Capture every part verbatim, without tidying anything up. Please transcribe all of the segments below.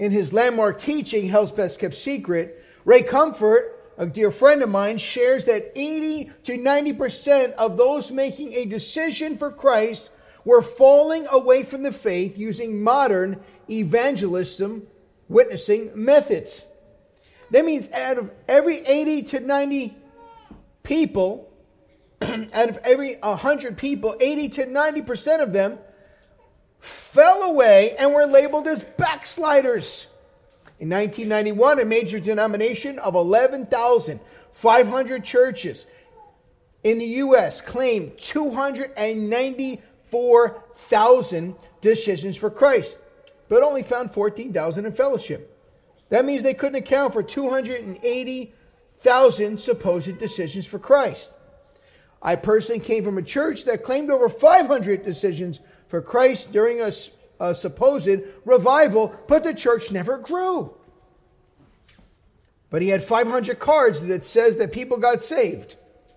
in his landmark teaching, Hell's Best Kept Secret, Ray Comfort, a dear friend of mine, shares that eighty to ninety percent of those making a decision for Christ were falling away from the faith using modern evangelism, witnessing methods. That means out of every eighty to ninety people, out of every one hundred people, eighty to ninety percent of them fell away and were labeled as backsliders. In nineteen ninety-one, a major denomination of eleven thousand five hundred churches in the U S claimed two hundred ninety-four thousand decisions for Christ, but only found fourteen thousand in fellowship. That means they couldn't account for two hundred eighty thousand supposed decisions for Christ. I personally came from a church that claimed over five hundred decisions for Christ during a, a supposed revival, but the church never grew. But he had five hundred cards that says that people got saved.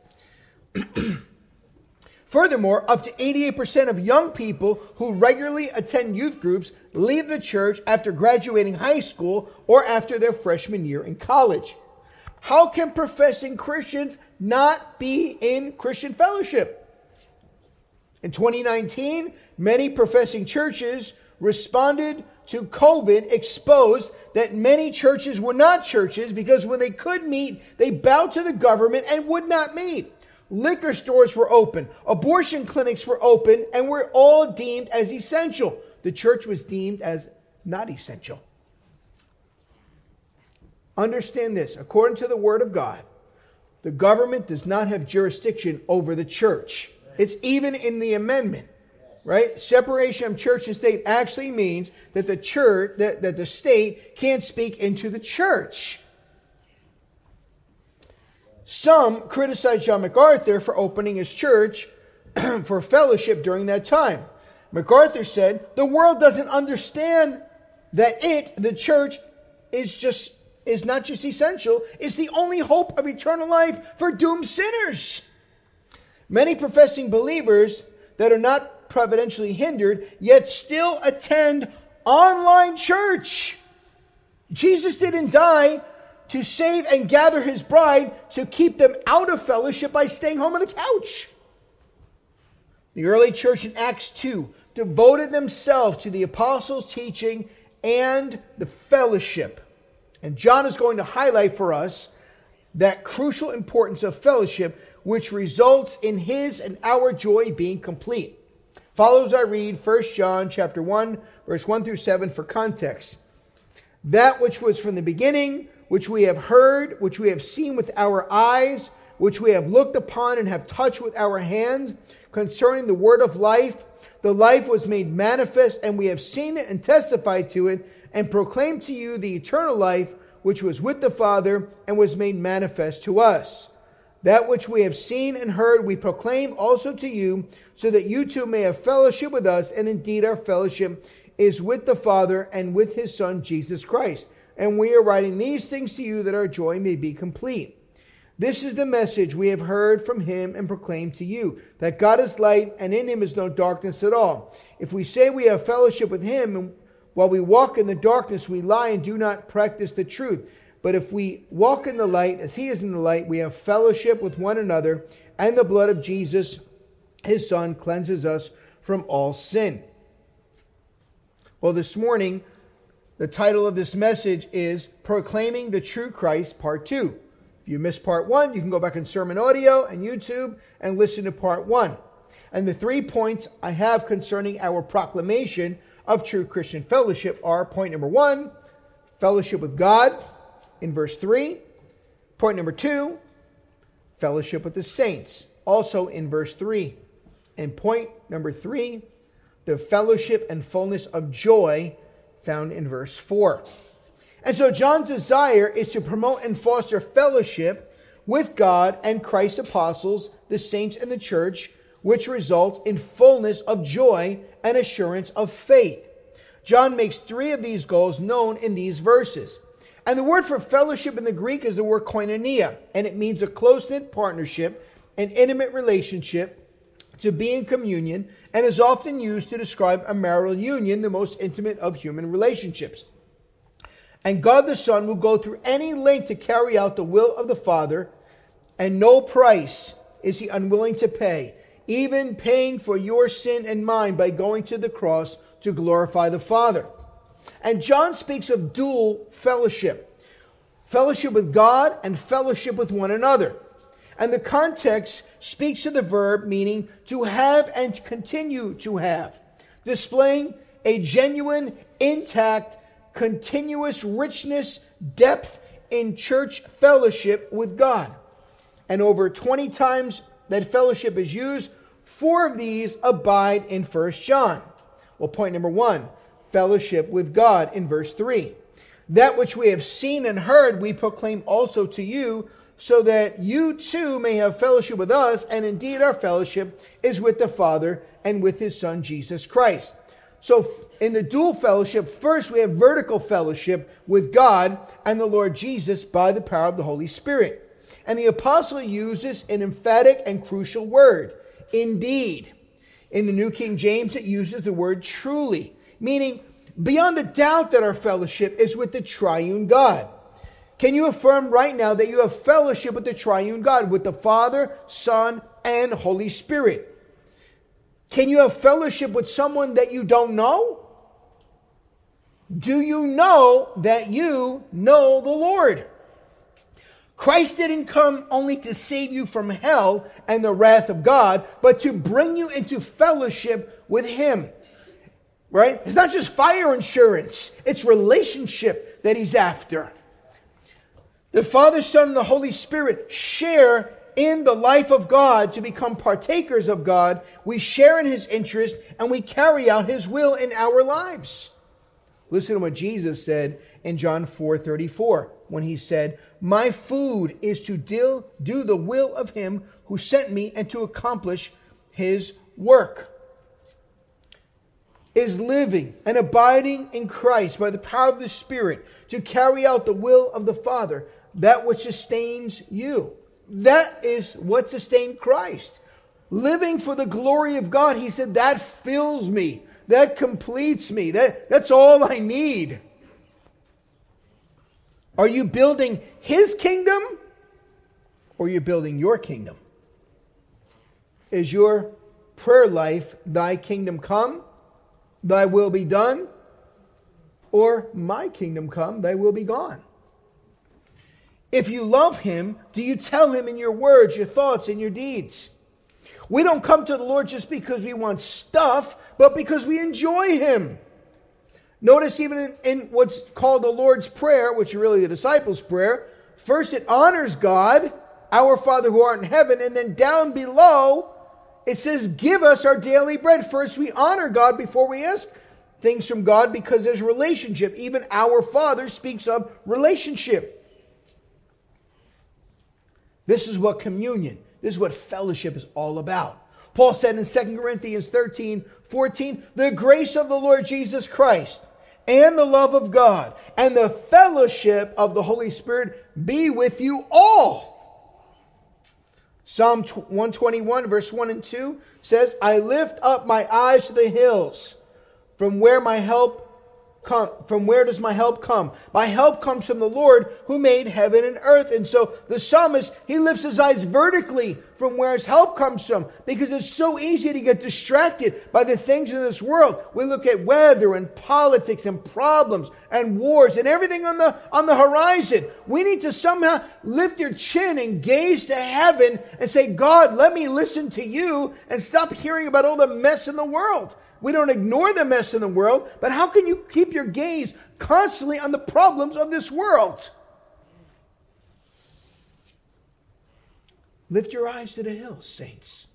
Furthermore, up to eighty-eight percent of young people who regularly attend youth groups leave the church after graduating high school or after their freshman year in college. How can professing Christians not be in Christian fellowship? In twenty nineteen, many professing churches responded to COVID, exposed that many churches were not churches because when they could meet, they bowed to the government and would not meet. Liquor stores were open, abortion clinics were open, and were all deemed as essential. The church was deemed as not essential. Understand this, according to the Word of God, the government does not have jurisdiction over the church. It's even in the amendment, right? Separation of church and state actually means that the church, that, that the state can't speak into the church. Some criticize John MacArthur for opening his church for fellowship during that time. MacArthur said, the world doesn't understand that it, the church, is just is not just essential, it's the only hope of eternal life for doomed sinners. Many professing believers that are not providentially hindered, yet still attend online church. Jesus didn't die to save and gather his bride to keep them out of fellowship by staying home on the couch. The early church in Acts two devoted themselves to the apostles' teaching and the fellowship. And John is going to highlight for us that crucial importance of fellowship, which results in his and our joy being complete. Follow as I read First John chapter one, verse one through seven for context. That which was from the beginning, which we have heard, which we have seen with our eyes, which we have looked upon and have touched with our hands, concerning the word of life. The life was made manifest, and we have seen it and testified to it, and proclaimed to you the eternal life, which was with the Father, and was made manifest to us. That which we have seen and heard, we proclaim also to you, so that you too may have fellowship with us, and indeed our fellowship is with the Father and with his Son, Jesus Christ. And we are writing these things to you that our joy may be complete. This is the message we have heard from him and proclaimed to you, that God is light and in him is no darkness at all. If we say we have fellowship with him, and while we walk in the darkness, we lie and do not practice the truth. But if we walk in the light as he is in the light, we have fellowship with one another, and the blood of Jesus, his Son, cleanses us from all sin. Well, this morning, the title of this message is Proclaiming the True Christ, Part two. If you missed Part one, you can go back in Sermon Audio and YouTube and listen to Part one. And the three points I have concerning our proclamation of true Christian fellowship are: point number one, fellowship with God in verse three. Point number two, fellowship with the saints, also in verse three. And point number three, the fellowship and fullness of joy, found in verse four. And so John's desire is to promote and foster fellowship with God and Christ's apostles, the saints in the church, which results in fullness of joy and assurance of faith. John makes three of these goals known in these verses. And the word for fellowship in the Greek is the word koinonia, and it means a close-knit partnership, an intimate relationship, to be in communion, and is often used to describe a marital union, the most intimate of human relationships. And God the Son will go through any length to carry out the will of the Father, and no price is he unwilling to pay, even paying for your sin and mine by going to the cross to glorify the Father. And John speaks of dual fellowship, fellowship with God and fellowship with one another. And the context speaks of the verb meaning to have and continue to have, displaying a genuine, intact, continuous richness, depth in church fellowship with God. And over twenty times that fellowship is used, four of these abide in First John. Well, point number one, fellowship with God in verse three. That which we have seen and heard we proclaim also to you, so that you too may have fellowship with us, and indeed our fellowship is with the Father and with his Son Jesus Christ. So in the dual fellowship, first we have vertical fellowship with God and the Lord Jesus by the power of the Holy Spirit. And the apostle uses an emphatic and crucial word, indeed. In the New King James, it uses the word truly, meaning beyond a doubt that our fellowship is with the triune God. Can you affirm right now that you have fellowship with the triune God, with the Father, Son, and Holy Spirit? Can you have fellowship with someone that you don't know? Do you know that you know the Lord? Christ didn't come only to save you from hell and the wrath of God, but to bring you into fellowship with him. Right? It's not just fire insurance. It's relationship that he's after. The Father, Son, and the Holy Spirit share in the life of God to become partakers of God. We share in his interest and we carry out his will in our lives. Listen to what Jesus said in John four thirty-four when he said, my food is to do, do the will of him who sent me and to accomplish his work. Is living and abiding in Christ by the power of the Spirit to carry out the will of the Father, that which sustains you. That is what sustained Christ. Living for the glory of God, he said, that fills me. That completes me. That, that's all I need. Are you building his kingdom or are you building your kingdom? Is your prayer life, thy kingdom come, thy will be done, or my kingdom come, thy will be gone? If you love him, do you tell him in your words, your thoughts, and your deeds? We don't come to the Lord just because we want stuff, but because we enjoy him. Notice even in, in what's called the Lord's Prayer, which is really the disciples' prayer, first it honors God, our Father who art in heaven, and then down below it says, give us our daily bread. First we honor God before we ask things from God, because there's relationship. Even our Father speaks of relationship. This is what communion, this is what fellowship is all about. Paul said in Second Corinthians thirteen fourteen, the grace of the Lord Jesus Christ and the love of God and the fellowship of the Holy Spirit be with you all. Psalm one twenty-one verse one and two says, I lift up my eyes to the hills, from where my help come, from where does my help come? My help comes from the Lord who made heaven and earth. And so the psalmist, he lifts his eyes vertically from where his help comes from, because it's so easy to get distracted by the things in this world. We look at weather and politics and problems and wars and everything on the on the horizon. We need to somehow lift your chin and gaze to heaven and say, God, let me listen to you and stop hearing about all the mess in the world. We don't ignore the mess in the world, but how can you keep your gaze constantly on the problems of this world? Lift your eyes to the hills, saints.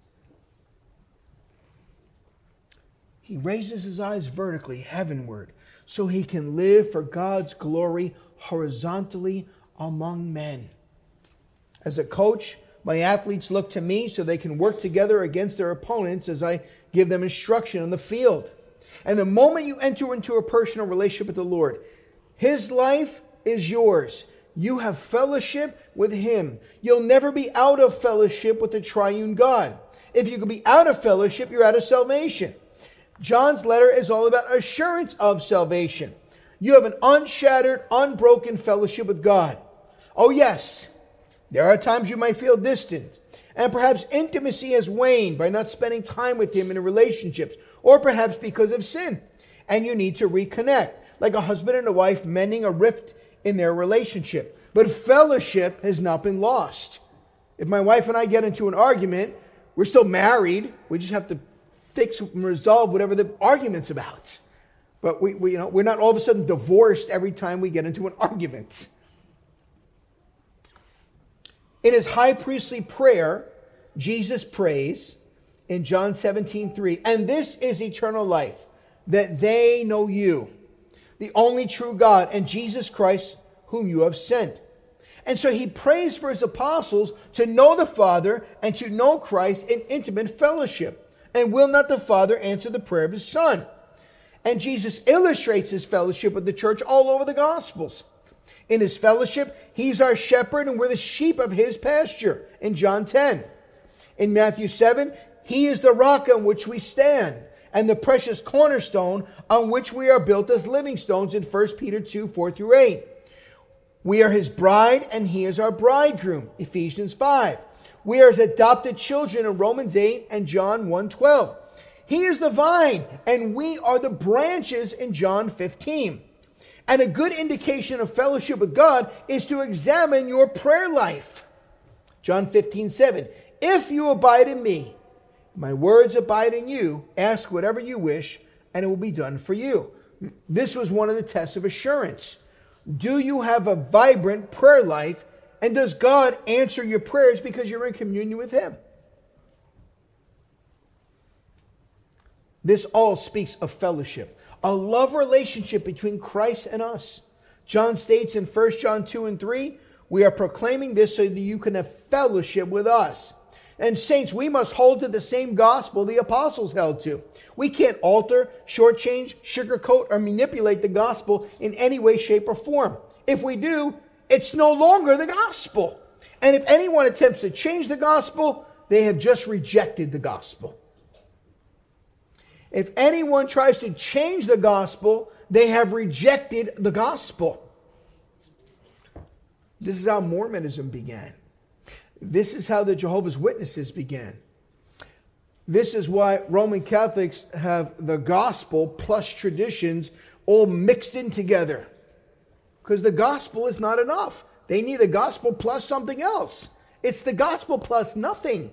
He raises his eyes vertically, heavenward, so he can live for God's glory horizontally among men. As a coach, my athletes look to me so they can work together against their opponents as I give them instruction on the field. And the moment you enter into a personal relationship with the Lord, his life is yours. You have fellowship with him. You'll never be out of fellowship with the triune God. If you could be out of fellowship, you're out of salvation. John's letter is all about assurance of salvation. You have an unshattered, unbroken fellowship with God. Oh yes, there are times you might feel distant, and perhaps intimacy has waned by not spending time with Him in relationships, or perhaps because of sin, and you need to reconnect, like a husband and a wife mending a rift in their relationship. But fellowship has not been lost. If my wife and I get into an argument, we're still married. We just have to fix and resolve whatever the argument's about. But we, we, you know, we're not all of a sudden divorced every time we get into an argument. In His high priestly prayer, Jesus prays in John seventeen three, and this is eternal life, that they know you, the only true God, and Jesus Christ, whom you have sent. And so He prays for His apostles to know the Father and to know Christ in intimate fellowship. And will not the Father answer the prayer of His Son? And Jesus illustrates His fellowship with the church all over the Gospels. In His fellowship, He's our shepherd and we're the sheep of His pasture in John ten. In Matthew seven, He is the rock on which we stand and the precious cornerstone on which we are built as living stones in First Peter two, four through eight. We are His bride and He is our bridegroom, Ephesians five. We are His adopted children in Romans eight and John one twelve. He is the vine and we are the branches in John fifteen. And a good indication of fellowship with God is to examine your prayer life. John fifteen seven. If you abide in me, my words abide in you, ask whatever you wish, and it will be done for you. This was one of the tests of assurance. Do you have a vibrant prayer life? And does God answer your prayers because you're in communion with Him? This all speaks of fellowship, a love relationship between Christ and us. John states in First John two and three, we are proclaiming this so that you can have fellowship with us. And saints, we must hold to the same gospel the apostles held to. We can't alter, shortchange, sugarcoat, or manipulate the gospel in any way, shape, or form. If we do, it's no longer the gospel. And if anyone attempts to change the gospel, they have just rejected the gospel. If anyone tries to change the gospel, they have rejected the gospel. This is how Mormonism began. This is how the Jehovah's Witnesses began. This is why Roman Catholics have the gospel plus traditions all mixed in together. Because the gospel is not enough. They need the gospel plus something else. It's the gospel plus nothing.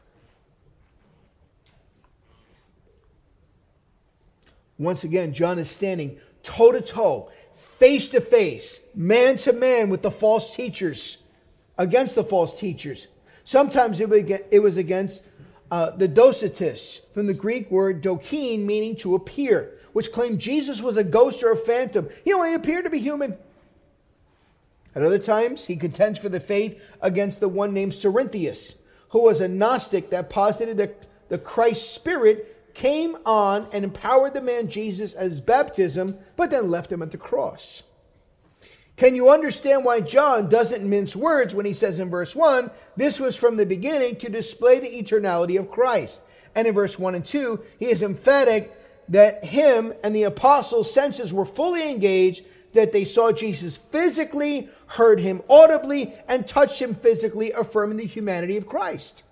Once again, John is standing toe to toe, face to face, man to man with the false teachers. Against the false teachers. Sometimes it was against uh, the Docetists, from the Greek word dokein, meaning to appear, which claimed Jesus was a ghost or a phantom. He only appeared to be human. At other times, he contends for the faith against the one named Cerinthius, who was a Gnostic that posited that the Christ Spirit came on and empowered the man Jesus at his baptism, but then left him at the cross. Can you understand why John doesn't mince words when he says in verse one, this was from the beginning to display the eternality of Christ? And in verse one and two, he is emphatic that him and the apostles' senses were fully engaged, that they saw Jesus physically, heard Him audibly, and touched Him physically, affirming the humanity of Christ.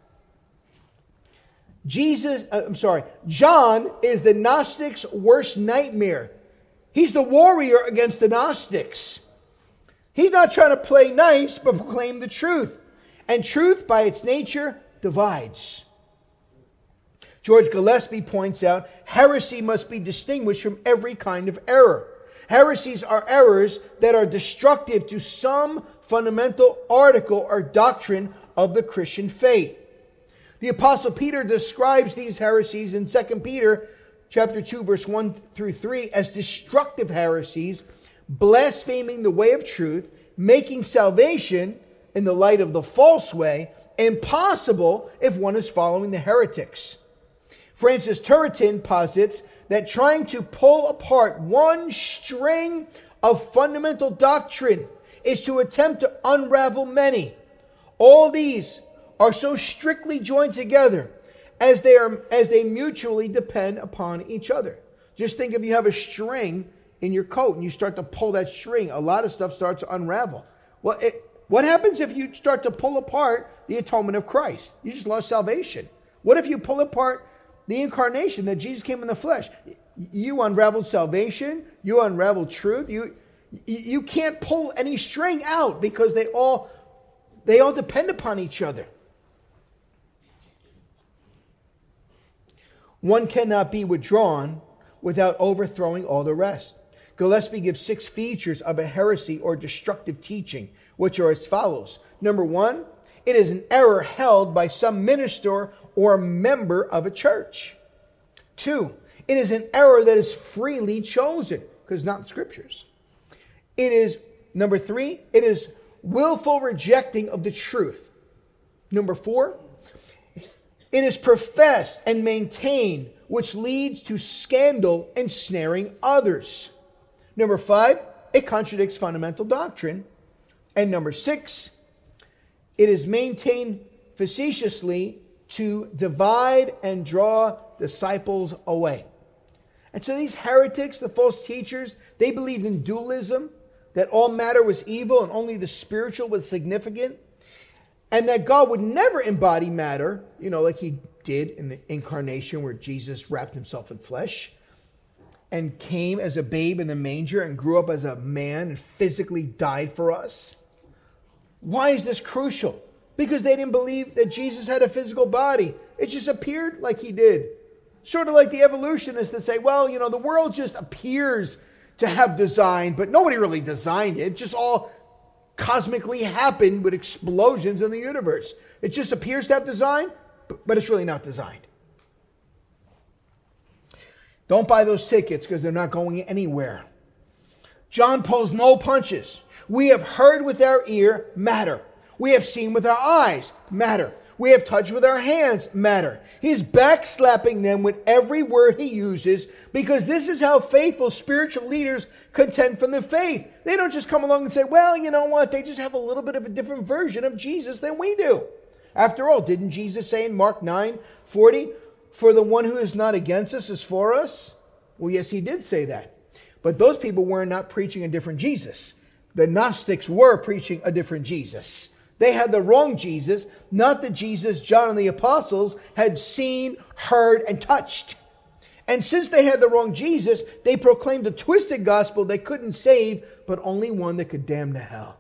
Jesus, uh, I'm sorry, John is the Gnostics' worst nightmare. He's the warrior against the Gnostics. He's not trying to play nice, but proclaim the truth. And truth, by its nature, divides. George Gillespie points out, heresy must be distinguished from every kind of error. Heresies are errors that are destructive to some fundamental article or doctrine of the Christian faith. The Apostle Peter describes these heresies in Second Peter chapter two, verse one through three as destructive heresies, blaspheming the way of truth, making salvation in the light of the false way impossible if one is following the heretics. Francis Turretin posits that trying to pull apart one string of fundamental doctrine is to attempt to unravel many. All these are so strictly joined together as they are as they mutually depend upon each other. Just think if you have a string in your coat and you start to pull that string, a lot of stuff starts to unravel. Well, it, what happens if you start to pull apart the atonement of Christ? You just lost salvation. What if you pull apart the incarnation, that Jesus came in the flesh? You unraveled salvation. You unraveled truth. You you can't pull any string out because they all they all depend upon each other. One cannot be withdrawn without overthrowing all the rest. Gillespie gives six features of a heresy or destructive teaching, which are as follows. Number one, it is an error held by some minister or member of a church. Two, it is an error that is freely chosen, because it's not in scriptures. It is, number three, it is willful rejecting of the truth. Number four, it is professed and maintained, which leads to scandal and snaring others. Number five, it contradicts fundamental doctrine. And number six, it is maintained facetiously to divide and draw disciples away. And so these heretics, the false teachers, they believed in dualism, that all matter was evil and only the spiritual was significant, and that God would never embody matter, you know, like he did in the incarnation where Jesus wrapped himself in flesh and came as a babe in the manger and grew up as a man and physically died for us. Why is this crucial? Because they didn't believe that Jesus had a physical body. It just appeared like he did. Sort of like the evolutionists that say, well, you know, the world just appears to have design, but nobody really designed it. It just all cosmically happened with explosions in the universe. It just appears to have design, but it's really not designed. Don't buy those tickets because they're not going anywhere. John pulls no punches. We have heard with our ear, matter. We have seen with our eyes, matter. We have touched with our hands, matter. He's backslapping them with every word he uses because this is how faithful spiritual leaders contend from the faith. They don't just come along and say, well, you know what? They just have a little bit of a different version of Jesus than we do. After all, didn't Jesus say in Mark nine forty, for the one who is not against us is for us? Well, yes, he did say that. But those people were not preaching a different Jesus. The Gnostics were preaching a different Jesus. They had the wrong Jesus, not the Jesus John and the apostles had seen, heard, and touched. And since they had the wrong Jesus, they proclaimed a twisted gospel they couldn't save, but only one that could damn to hell.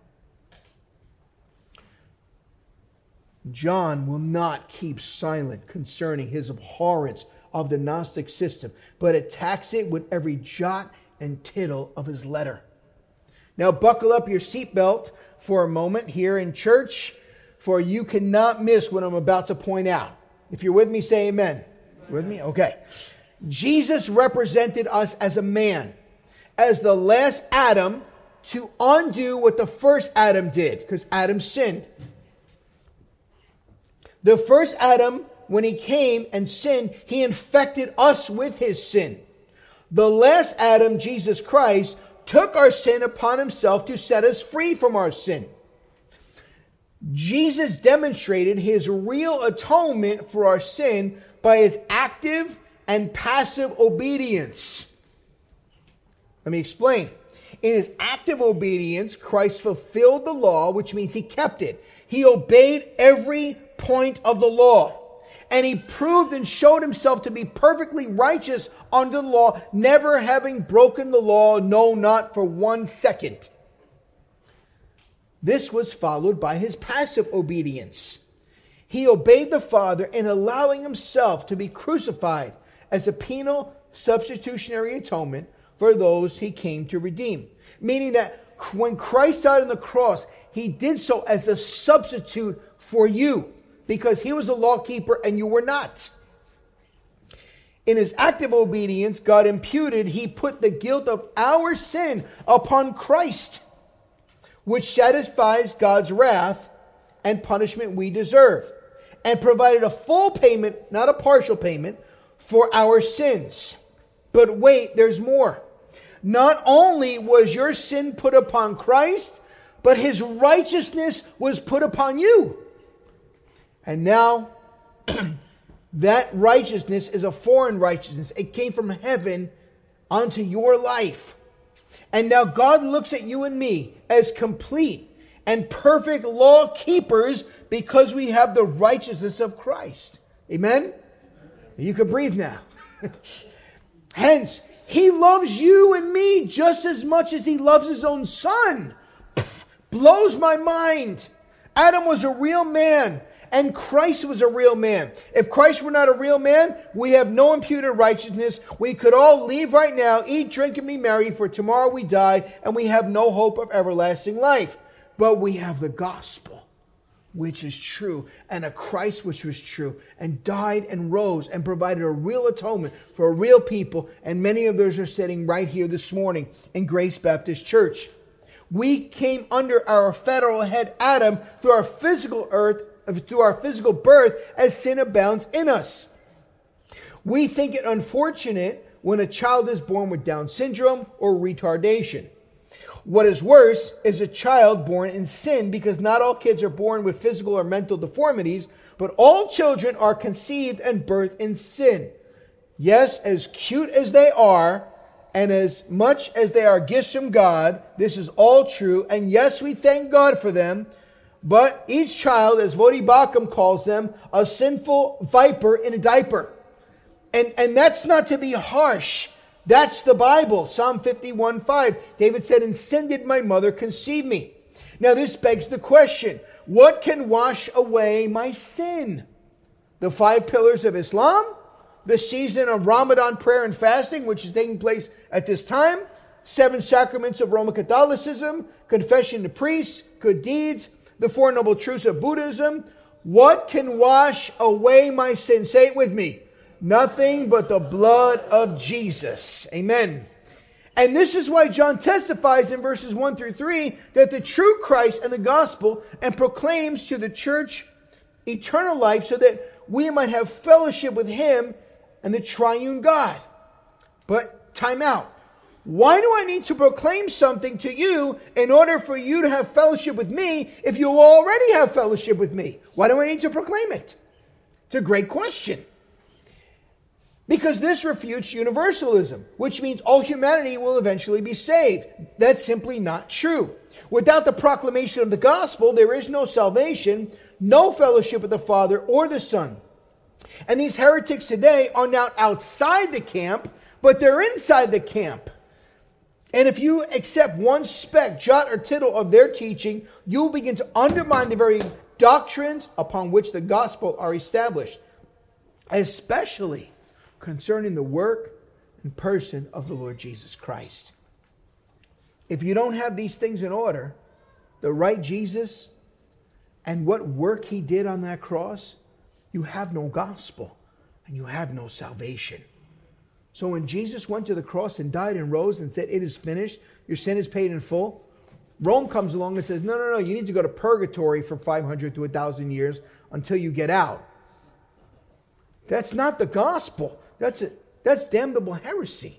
John will not keep silent concerning his abhorrence of the Gnostic system, but attacks it with every jot and tittle of his letter. Now buckle up your seatbelt for a moment here in church, for you cannot miss what I'm about to point out. If you're with me, say amen. Amen. With me? Okay. Jesus represented us as a man, as the last Adam, to undo what the first Adam did, because Adam sinned. The first Adam, when he came and sinned, he infected us with his sin. The last Adam, Jesus Christ, took our sin upon himself to set us free from our sin. Jesus demonstrated his real atonement for our sin by his active and passive obedience. Let me explain. In his active obedience, Christ fulfilled the law, which means he kept it. He obeyed every point of the law. And he proved and showed himself to be perfectly righteous under the law, never having broken the law, no, not for one second. This was followed by his passive obedience. He obeyed the Father in allowing himself to be crucified as a penal substitutionary atonement for those he came to redeem. Meaning that when Christ died on the cross, he did so as a substitute for you, because he was a law keeper and you were not. In his active obedience, God imputed, he put the guilt of our sin upon Christ, which satisfies God's wrath and punishment we deserve, and provided a full payment, not a partial payment, for our sins. But wait, there's more. Not only was your sin put upon Christ, but his righteousness was put upon you. And now, that righteousness is a foreign righteousness. It came from heaven onto your life. And now God looks at you and me as complete and perfect law keepers because we have the righteousness of Christ. Amen? You can breathe now. Hence, He loves you and me just as much as He loves His own Son. Pff, blows my mind. Adam was a real man, and Christ was a real man. If Christ were not a real man, we have no imputed righteousness. We could all leave right now, eat, drink, and be merry, for tomorrow we die, and we have no hope of everlasting life. But we have the gospel, which is true, and a Christ which was true, and died and rose and provided a real atonement for a real people. And many of those are sitting right here this morning in Grace Baptist Church. We came under our federal head Adam through our physical earth, through our physical birth, as sin abounds in us. We think it unfortunate when a child is born with Down syndrome or retardation. What is worse is a child born in sin, because not all kids are born with physical or mental deformities, but all children are conceived and birthed in sin. Yes, as cute as they are, and as much as they are gifts from God, this is all true. And yes, we thank God for them. But each child, as Vodi Bakum calls them, a sinful viper in a diaper. And, and that's not to be harsh. That's the Bible. Psalm fifty-one five. David said, "In sin did my mother conceive me." Now this begs the question, what can wash away my sin? The five pillars of Islam? The season of Ramadan prayer and fasting, which is taking place at this time? Seven sacraments of Roman Catholicism? Confession to priests? Good deeds? The Four Noble Truths of Buddhism? What can wash away my sin? Say it with me. Nothing but the blood of Jesus. Amen. And this is why John testifies in verses one through three that the true Christ and the gospel, and proclaims to the church eternal life so that we might have fellowship with Him and the triune God. But time out. Why do I need to proclaim something to you in order for you to have fellowship with me if you already have fellowship with me? Why do I need to proclaim it? It's a great question. Because this refutes universalism, which means all humanity will eventually be saved. That's simply not true. Without the proclamation of the gospel, there is no salvation, no fellowship with the Father or the Son. And these heretics today are not outside the camp, but they're inside the camp. And if you accept one speck, jot, or tittle of their teaching, you will begin to undermine the very doctrines upon which the gospel are established, especially concerning the work and person of the Lord Jesus Christ. If you don't have these things in order, the right Jesus and what work He did on that cross, you have no gospel and you have no salvation. So when Jesus went to the cross and died and rose and said, "It is finished, your sin is paid in full," Rome comes along and says, no, no, no, you need to go to purgatory for five hundred to one thousand years until you get out. That's not the gospel. That's a, that's damnable heresy.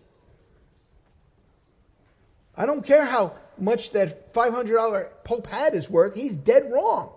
I don't care how much that five hundred dollars Pope hat is worth. He's dead wrong.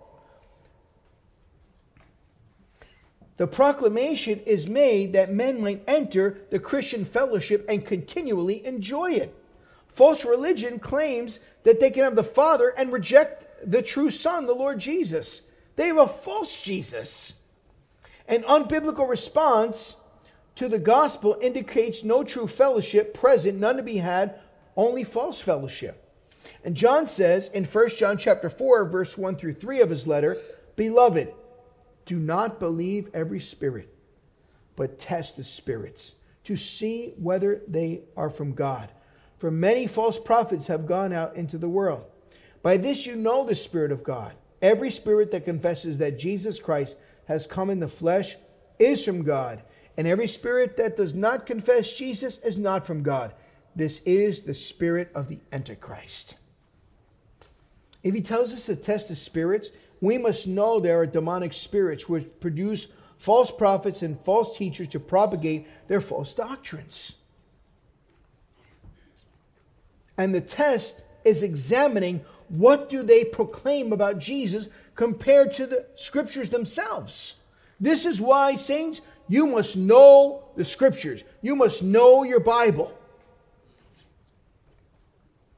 The proclamation is made that men might enter the Christian fellowship and continually enjoy it. False religion claims that they can have the Father and reject the true Son, the Lord Jesus. They have a false Jesus. An unbiblical response to the gospel indicates no true fellowship present, none to be had, only false fellowship. And John says in First John chapter four, verse one through three of his letter, "Beloved, do not believe every spirit, but test the spirits to see whether they are from God. For many false prophets have gone out into the world. By this you know the Spirit of God. Every spirit that confesses that Jesus Christ has come in the flesh is from God. And every spirit that does not confess Jesus is not from God. This is the spirit of the Antichrist." If he tells us to test the spirits, we must know there are demonic spirits which produce false prophets and false teachers to propagate their false doctrines. And the test is examining what do they proclaim about Jesus compared to the scriptures themselves. This is why, saints, you must know the scriptures. You must know your Bible.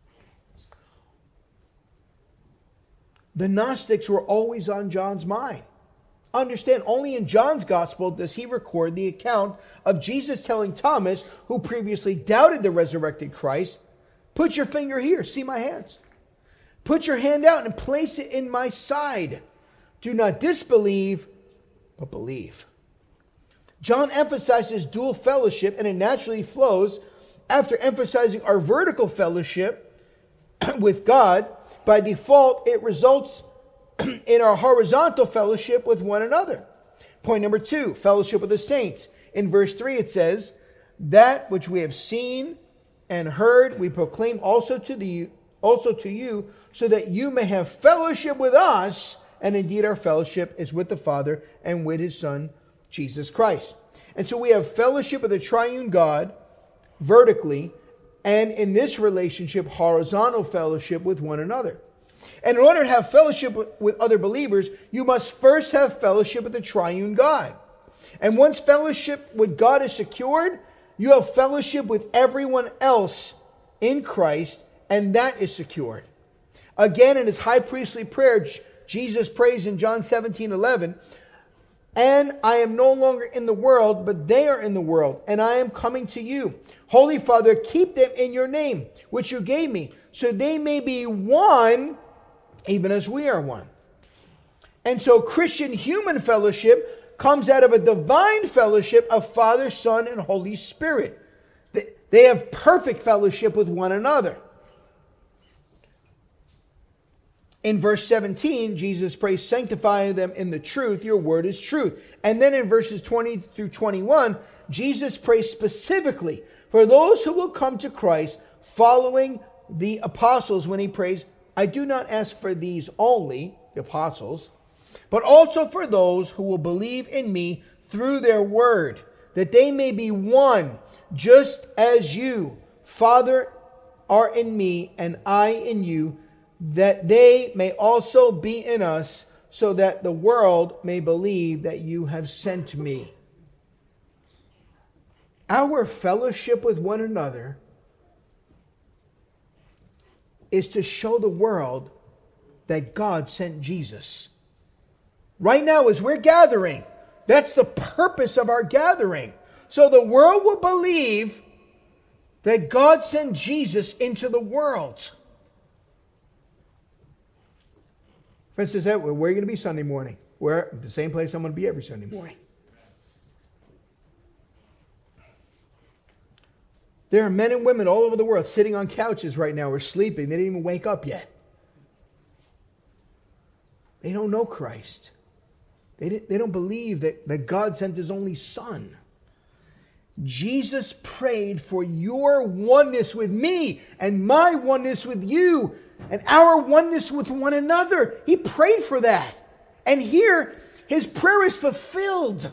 The Gnostics were always on John's mind. Understand, only in John's gospel does he record the account of Jesus telling Thomas, who previously doubted the resurrected Christ, put your finger here, see my hands. Put your hand out and place it in my side. Do not disbelieve, but believe. John emphasizes dual fellowship, and it naturally flows after emphasizing our vertical fellowship with God. By default, it results in our horizontal fellowship with one another. Point number two, fellowship with the saints. In verse three it says, that which we have seen and heard we proclaim also to the also to you, so that you may have fellowship with us, and indeed our fellowship is with the Father and with his Son, Jesus Christ. And so we have fellowship with the triune God vertically, and in this relationship, horizontal fellowship with one another. And in order to have fellowship with, with other believers, you must first have fellowship with the triune God. And once fellowship with God is secured, you have fellowship with everyone else in Christ, and that is secured. Again, in his high priestly prayer, Jesus prays in John seventeen eleven, and I am no longer in the world, but they are in the world, and I am coming to you. Holy Father, keep them in your name, which you gave me, so they may be one, even as we are one. And so Christian human fellowship comes out of a divine fellowship of Father, Son, and Holy Spirit. They have perfect fellowship with one another. In verse seventeen, Jesus prays, sanctify them in the truth. Your word is truth. And then in verses twenty through twenty-one, Jesus prays specifically for those who will come to Christ following the apostles when he prays, I do not ask for these only, the apostles, but also for those who will believe in me through their word, that they may be one, just as you, Father, are in me and I in you, that they may also be in us, so that the world may believe that you have sent me. Our fellowship with one another is to show the world that God sent Jesus. Right now, as we're gathering, that's the purpose of our gathering. So the world will believe that God sent Jesus into the world. For instance, where are you going to be Sunday morning? Where? The same place I'm going to be every Sunday morning. There are men and women all over the world sitting on couches right now or sleeping. They didn't even wake up yet. They don't know Christ. They, didn't, they don't believe that, that God sent his only Son. Jesus prayed for your oneness with me and my oneness with you and our oneness with one another. He prayed for that. And here, his prayer is fulfilled.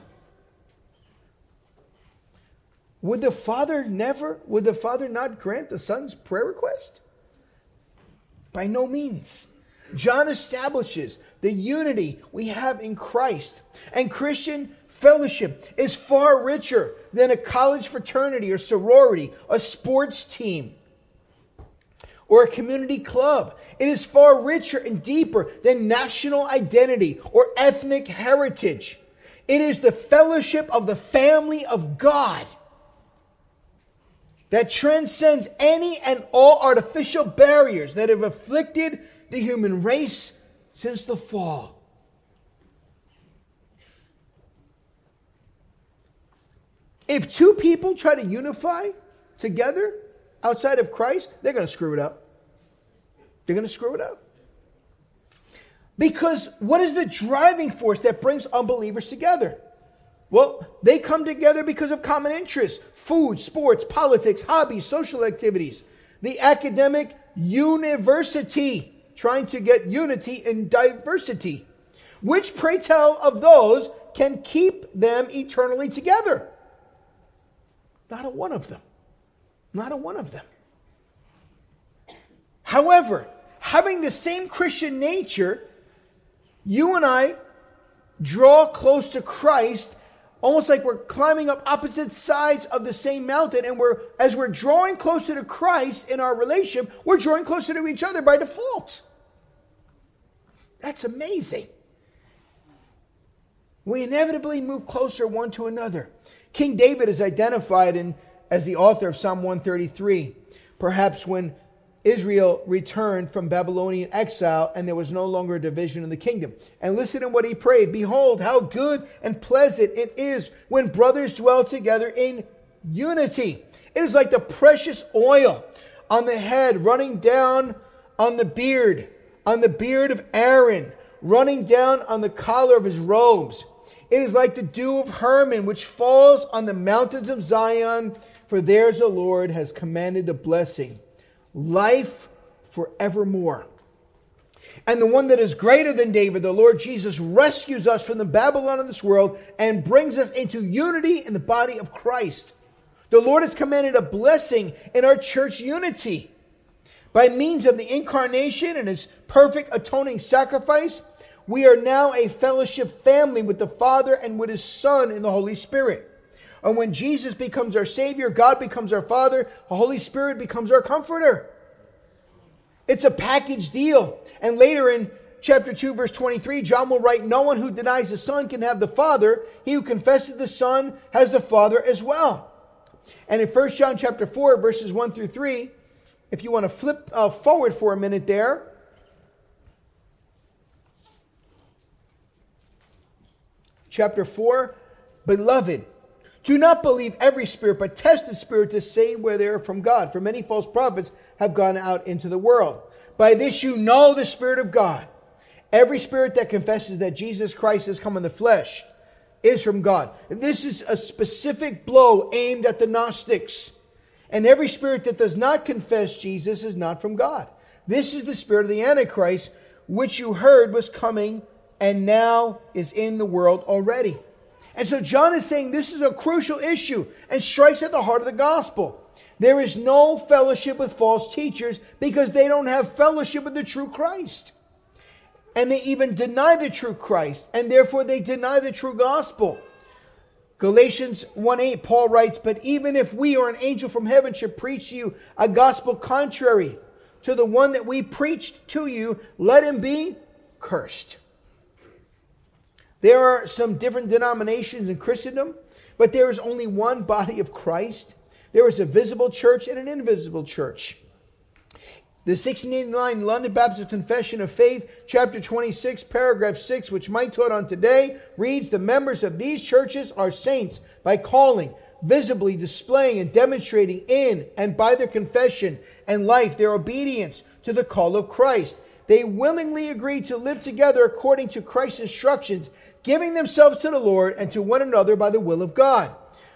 Would the Father never, would the Father not grant the Son's prayer request? By no means. John establishes the unity we have in Christ. And Christian fellowship is far richer than a college fraternity or sorority, a sports team, or a community club. It is far richer and deeper than national identity or ethnic heritage. It is the fellowship of the family of God that transcends any and all artificial barriers that have afflicted the human race since the fall. If two people try to unify together outside of Christ, they're going to screw it up. They're going to screw it up. Because what is the driving force that brings unbelievers together? Well, they come together because of common interests: food, sports, politics, hobbies, social activities. The academic university, trying to get unity in diversity. Which, pray tell, of those can keep them eternally together? Not a one of them. Not a one of them. However, having the same Christian nature, you and I draw close to Christ almost like we're climbing up opposite sides of the same mountain, and we're as we're drawing closer to Christ in our relationship, we're drawing closer to each other by default. That's amazing. We inevitably move closer one to another. King David is identified in, as the author of Psalm one thirty-three. Perhaps when Israel returned from Babylonian exile and there was no longer a division in the kingdom. And listen to what he prayed. Behold, how good and pleasant it is when brothers dwell together in unity. It is like the precious oil on the head running down on the beard, on the beard of Aaron, running down on the collar of his robes. It is like the dew of Hermon, which falls on the mountains of Zion, for theirs the Lord has commanded the blessing, life forevermore. And the one that is greater than David, the Lord Jesus, rescues us from the Babylon of this world and brings us into unity in the body of Christ. The Lord has commanded a blessing in our church unity. By means of the incarnation and his perfect atoning sacrifice, we are now a fellowship family with the Father and with his Son in the Holy Spirit. And when Jesus becomes our Savior, God becomes our Father, the Holy Spirit becomes our Comforter. It's a package deal. And later in chapter two, verse twenty-three, John will write, no one who denies the Son can have the Father. He who confesses the Son has the Father as well. And in First John chapter four, verses one through three, if you want to flip uh, forward for a minute there, chapter four, beloved, do not believe every spirit, but test the spirit to say where they are from God. For many false prophets have gone out into the world. By this you know the Spirit of God. Every spirit that confesses that Jesus Christ has come in the flesh is from God. This is a specific blow aimed at the Gnostics. And every spirit that does not confess Jesus is not from God. This is the spirit of the Antichrist, which you heard was coming and now is in the world already. And so John is saying this is a crucial issue and strikes at the heart of the gospel. There is no fellowship with false teachers because they don't have fellowship with the true Christ. And they even deny the true Christ, and therefore they deny the true gospel. Galatians one eight, Paul writes, but even if we or an angel from heaven should preach to you a gospel contrary to the one that we preached to you, let him be cursed. There are some different denominations in Christendom, but there is only one body of Christ. There is a visible church and an invisible church. The sixteen eighty-nine London Baptist Confession of Faith, chapter twenty-six, paragraph six, which Mike taught on today, reads, the members of these churches are saints by calling, visibly displaying and demonstrating in and by their confession and life their obedience to the call of Christ. They willingly agree to live together according to Christ's instructions, giving themselves to the Lord and to one another by the will of God,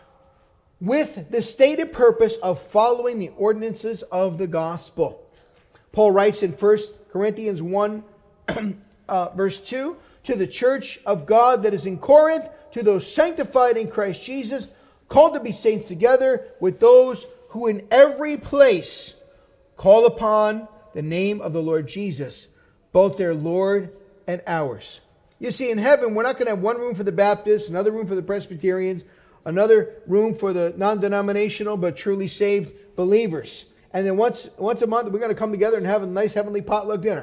with the stated purpose of following the ordinances of the gospel. Paul writes in First Corinthians one, uh, verse two, to the church of God that is in Corinth, to those sanctified in Christ Jesus, called to be saints together with those who in every place call upon the name of the Lord Jesus, both their Lord and ours. You see, in heaven, we're not going to have one room for the Baptists, another room for the Presbyterians, another room for the non-denominational but truly saved believers. And then once once a month, we're going to come together and have a nice heavenly potluck dinner.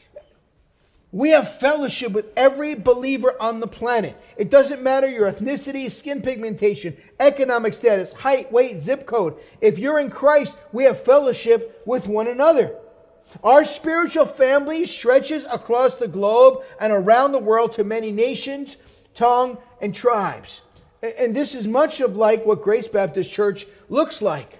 We have fellowship with every believer on the planet. It doesn't matter your ethnicity, skin pigmentation, economic status, height, weight, zip code. If you're in Christ, we have fellowship with one another. Our spiritual family stretches across the globe and around the world to many nations, tongue, and tribes. And this is much of like what Grace Baptist Church looks like.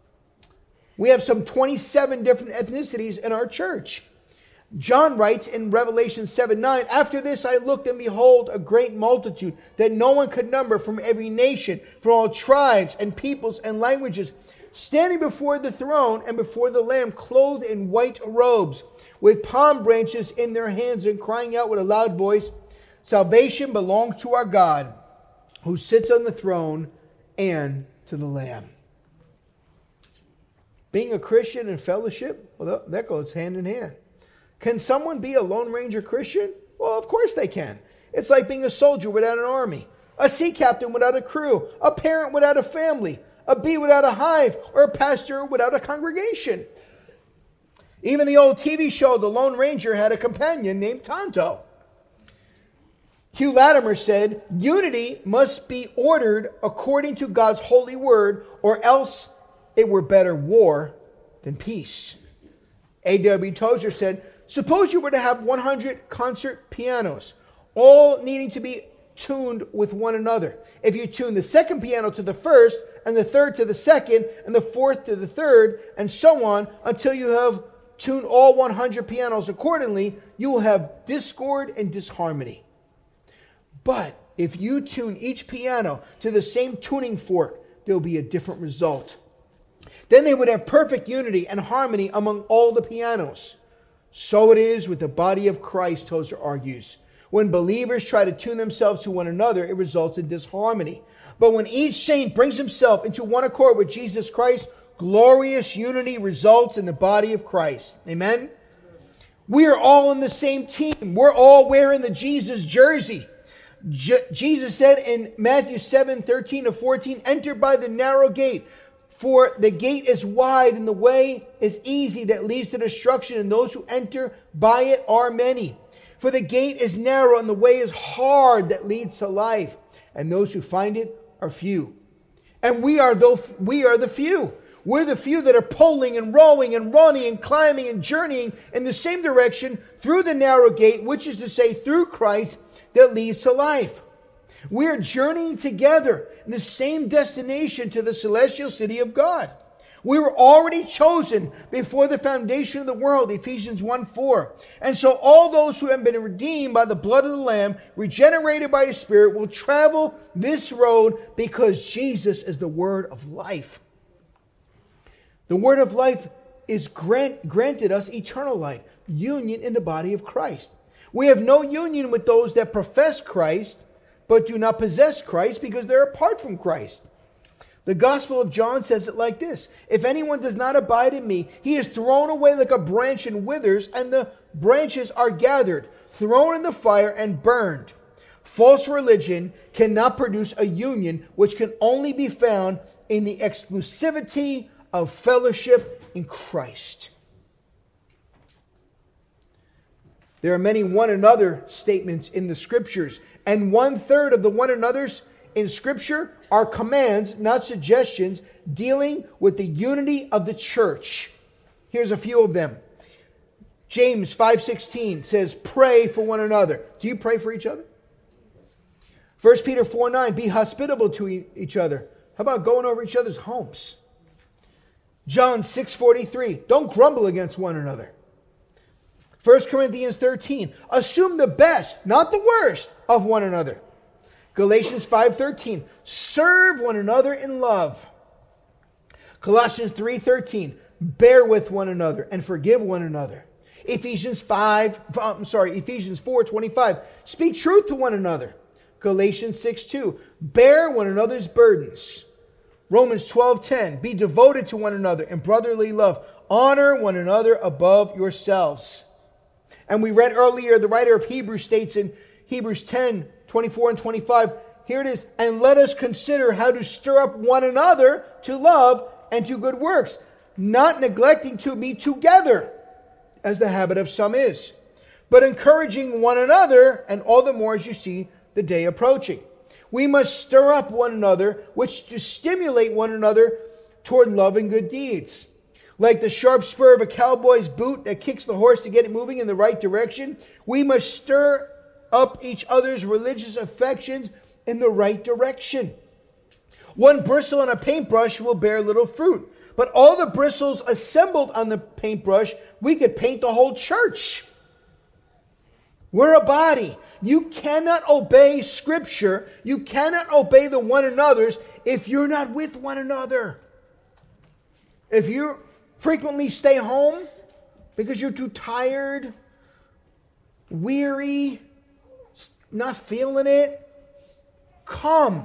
We have some twenty-seven different ethnicities in our church. John writes in Revelation seven nine, after this I looked and behold a great multitude that no one could number from every nation, from all tribes and peoples and languages, standing before the throne and before the Lamb, clothed in white robes, with palm branches in their hands, and crying out with a loud voice, salvation belongs to our God, who sits on the throne, and to the Lamb. Being a Christian in fellowship, well, that goes hand in hand. Can someone be a Lone Ranger Christian? Well, of course they can. It's like being a soldier without an army, a sea captain without a crew, a parent without a family, a bee without a hive, or a pastor without a congregation. Even the old T V show, The Lone Ranger, had a companion named Tonto. Hugh Latimer said, unity must be ordered according to God's holy word, or else it were better war than peace. A W Tozer said, suppose you were to have one hundred concert pianos, all needing to be tuned with one another. If you tune the second piano to the first, and the third to the second, and the fourth to the third, and so on, until you have tuned all one hundred pianos accordingly, you will have discord and disharmony. But if you tune each piano to the same tuning fork, there will be a different result. Then they would have perfect unity and harmony among all the pianos. So it is with the body of Christ, Tozer argues. When believers try to tune themselves to one another, it results in disharmony. But when each saint brings himself into one accord with Jesus Christ, glorious unity results in the body of Christ. Amen? We are all in the same team. We're all wearing the Jesus jersey. Je- Jesus said in Matthew seven, thirteen to fourteen, enter by the narrow gate, for the gate is wide and the way is easy that leads to destruction, and those who enter by it are many. For the gate is narrow and the way is hard that leads to life, and those who find it are few. And we are though we are the few. We're the few that are pulling and rowing and running and climbing and journeying in the same direction through the narrow gate, which is to say through Christ, that leads to life. We are journeying together in the same destination to the celestial city of God. We were already chosen before the foundation of the world, Ephesians one four. And so all those who have been redeemed by the blood of the Lamb, regenerated by His Spirit, will travel this road because Jesus is the word of life. The word of life is grant, granted us eternal life, union in the body of Christ. We have no union with those that profess Christ, but do not possess Christ because they're apart from Christ. The Gospel of John says it like this: if anyone does not abide in me, he is thrown away like a branch and withers, and the branches are gathered, thrown in the fire and burned. False religion cannot produce a union which can only be found in the exclusivity of fellowship in Christ. There are many one another statements in the scriptures, and one third of the one another's in scripture are commands, not suggestions, dealing with the unity of the church. Here's a few of them. James five sixteen says, pray for one another. Do you pray for each other? First Peter four nine, be hospitable to each other. How about going over each other's homes? John six forty-three, don't grumble against one another. First Corinthians thirteen, assume the best, not the worst, of one another. Galatians five thirteen, serve one another in love. Colossians three thirteen, bear with one another and forgive one another. Ephesians five, I'm sorry, Ephesians four twenty-five, speak truth to one another. Galatians six two, bear one another's burdens. Romans twelve ten, be devoted to one another in brotherly love. Honor one another above yourselves. And we read earlier, the writer of Hebrews states in Hebrews ten twenty-four and twenty-five, here it is, and let us consider how to stir up one another to love and to good works, not neglecting to meet together, as the habit of some is, but encouraging one another, and all the more as you see the day approaching. We must stir up one another, which to stimulate one another toward love and good deeds. Like the sharp spur of a cowboy's boot that kicks the horse to get it moving in the right direction, we must stir up each other's religious affections in the right direction. One bristle on a paintbrush will bear little fruit, but all the bristles assembled on the paintbrush, we could paint the whole church. We're a body. You cannot obey Scripture, you cannot obey the one another's if you're not with one another. If you frequently stay home because you're too tired, weary, not feeling it, come.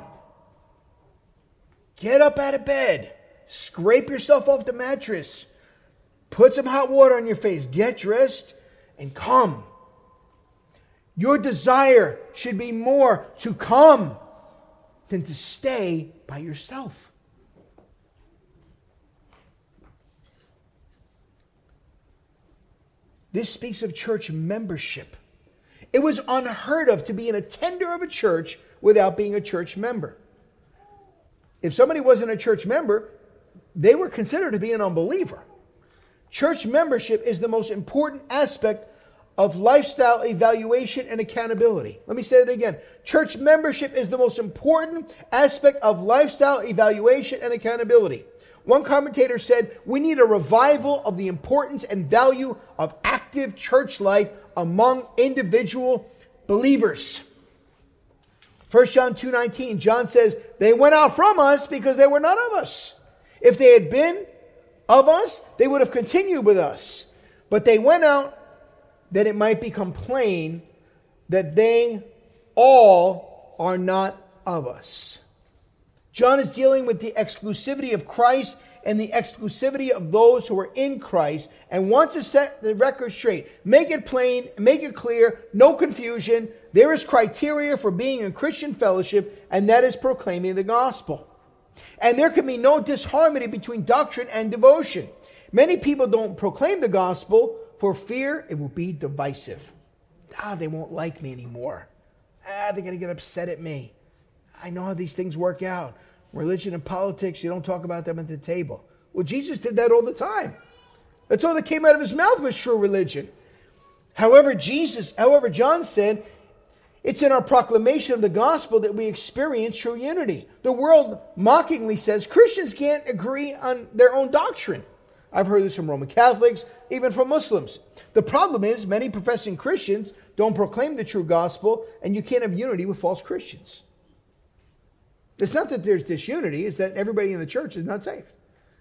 Get up out of bed. Scrape yourself off the mattress. Put some hot water on your face. Get dressed and come. Your desire should be more to come than to stay by yourself. This speaks of church membership. It was unheard of to be an attender of a church without being a church member. If somebody wasn't a church member, they were considered to be an unbeliever. Church membership is the most important aspect of lifestyle evaluation and accountability. Let me say that again. Church membership is the most important aspect of lifestyle evaluation and accountability. One commentator said, we need a revival of the importance and value of active church life among individual believers. First John two nineteen, John says, they went out from us because they were not of us. If they had been of us, they would have continued with us. But they went out that it might become plain that they all are not of us. John is dealing with the exclusivity of Christ and the exclusivity of those who are in Christ and wants to set the record straight. Make it plain, make it clear, no confusion. There is criteria for being in Christian fellowship, and that is proclaiming the gospel. And there can be no disharmony between doctrine and devotion. Many people don't proclaim the gospel for fear it will be divisive. Ah, they won't like me anymore. Ah, they're going to get upset at me. I know how these things work out. Religion and politics, you don't talk about them at the table. Well, Jesus did that all the time. That's all that came out of his mouth was true religion. However, Jesus, however, John said, it's in our proclamation of the gospel that we experience true unity. The world mockingly says Christians can't agree on their own doctrine. I've heard this from Roman Catholics, even from Muslims. The problem is many professing Christians don't proclaim the true gospel, and you can't have unity with false Christians. It's not that there's disunity, it's that everybody in the church is not saved.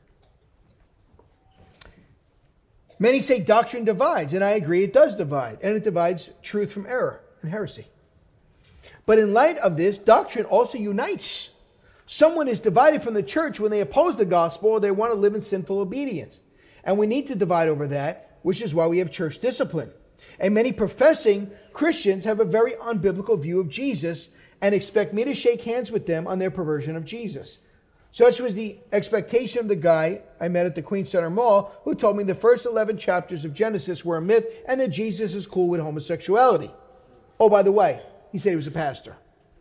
Many say doctrine divides, and I agree it does divide, and it divides truth from error and heresy. But in light of this, doctrine also unites. Someone is divided from the church when they oppose the gospel or they want to live in sinful obedience. And we need to divide over that, which is why we have church discipline. And many professing Christians have a very unbiblical view of Jesus and expect me to shake hands with them on their perversion of Jesus. Such was the expectation of the guy I met at the Queen Center Mall who told me the first eleven chapters of Genesis were a myth and that Jesus is cool with homosexuality. Oh, by the way, he said he was a pastor.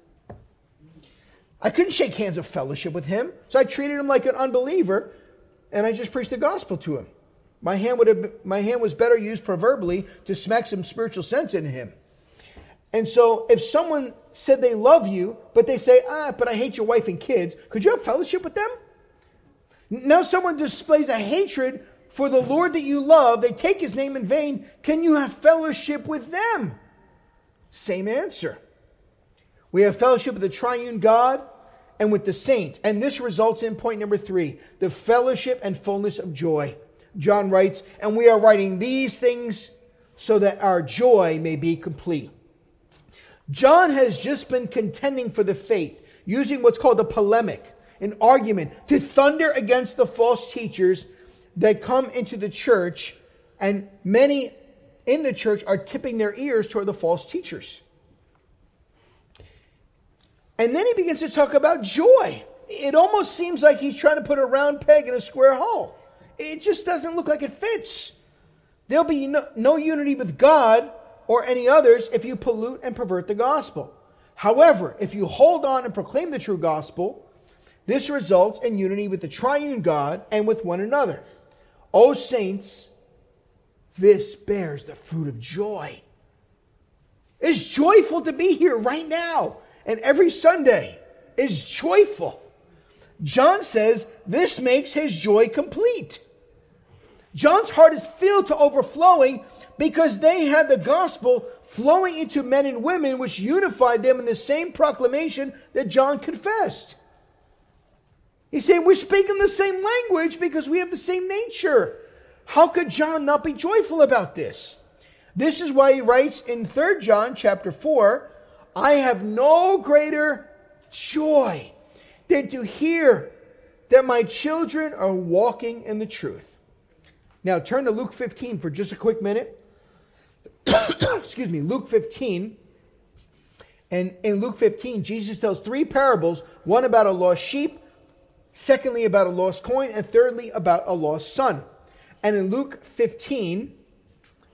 I couldn't shake hands of fellowship with him, so I treated him like an unbeliever, and I just preached the gospel to him. My hand would have, my hand was better used proverbially to smack some spiritual sense into him. And so if someone said they love you, but they say, ah, but I hate your wife and kids, could you have fellowship with them? Now someone displays a hatred for the Lord that you love, they take his name in vain, can you have fellowship with them? Same answer. We have fellowship with the triune God and with the saints. And this results in point number three, the fellowship and fullness of joy. John writes, and we are writing these things so that our joy may be complete. John has just been contending for the faith, using what's called a polemic, an argument, to thunder against the false teachers that come into the church, and many in the church are tipping their ears toward the false teachers. And then he begins to talk about joy. It almost seems like he's trying to put a round peg in a square hole. It just doesn't look like it fits. There'll be no, no unity with God or any others if you pollute and pervert the gospel. However, if you hold on and proclaim the true gospel, this results in unity with the triune God and with one another. O saints, this bears the fruit of joy. It's joyful to be here right now. And every Sunday is joyful. John says this makes his joy complete. John's heart is filled to overflowing because they had the gospel flowing into men and women, which unified them in the same proclamation that John confessed. He's saying we're speaking the same language because we have the same nature. How could John not be joyful about this? This is why he writes in Third John chapter four, I have no greater joy than to hear that my children are walking in the truth. Now turn to Luke fifteen for just a quick minute. Excuse me, Luke fifteen. And in Luke fifteen, Jesus tells three parables, one about a lost sheep, secondly about a lost coin, and thirdly about a lost son. And in Luke fifteen,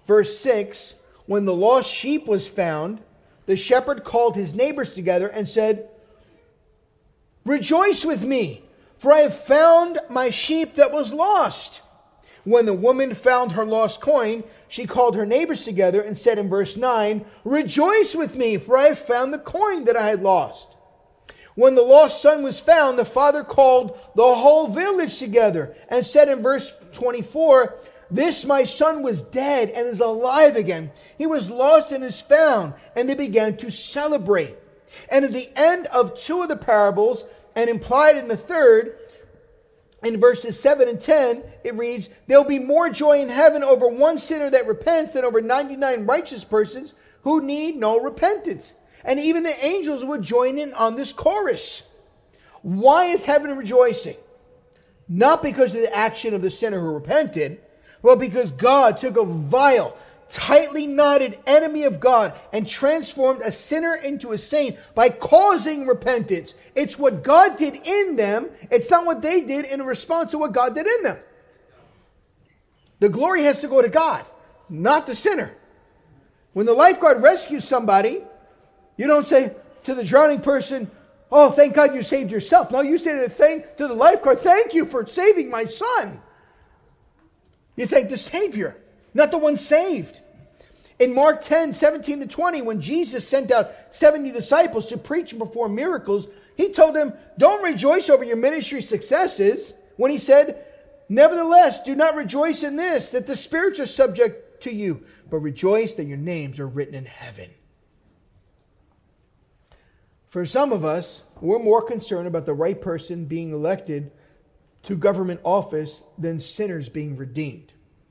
Verse six, when the lost sheep was found, the shepherd called his neighbors together and said, "Rejoice with me, for I have found my sheep that was lost." When the woman found her lost coin, she called her neighbors together and said in verse nine, "Rejoice with me, for I have found the coin that I had lost." When the lost son was found, the father called the whole village together and said in verse twenty-four, "This my son was dead and is alive again. He was lost and is found." And they began to celebrate. And at the end of two of the parables, and implied in the third, in verses seven and ten, it reads, "There will be more joy in heaven over one sinner that repents than over ninety-nine righteous persons who need no repentance." And even the angels would join in on this chorus. Why is heaven rejoicing? Not because of the action of the sinner who repented, but because God took a vile, tightly knotted enemy of God and transformed a sinner into a saint by causing repentance. It's what God did in them. It's not what they did in response to what God did in them. The glory has to go to God, not the sinner. When the lifeguard rescues somebody, you don't say to the drowning person, "Oh, thank God you saved yourself." No, you say to the, thank, to the lifeguard, "Thank you for saving my son." You thank the Savior, not the one saved. In Mark ten, seventeen to twenty, when Jesus sent out seventy disciples to preach and perform miracles, he told them, "Don't rejoice over your ministry successes." When he said, "Nevertheless, do not rejoice in this, that the spirits are subject to you, but rejoice that your names are written in heaven." For some of us, we're more concerned about the right person being elected to government office than sinners being redeemed.